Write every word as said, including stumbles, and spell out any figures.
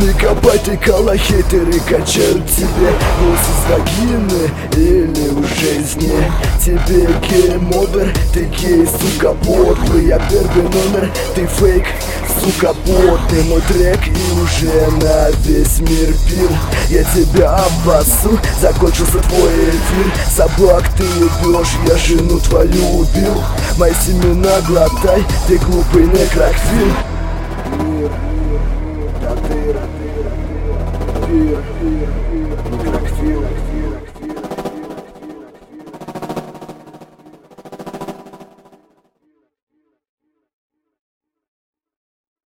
Не копайте кола, хейтеры качают тебе голос из вагины или в жизни. Тебе гейм-овер, ты гей, сука, подлый. Я первый номер, ты фейк, сука, потный. Мой трек и уже на весь мир пир. Я тебя обоссу, закончился твой эфир. Собак ты ебешь, я жену твою убил. Мои семена глотай, ты глупый некрофил.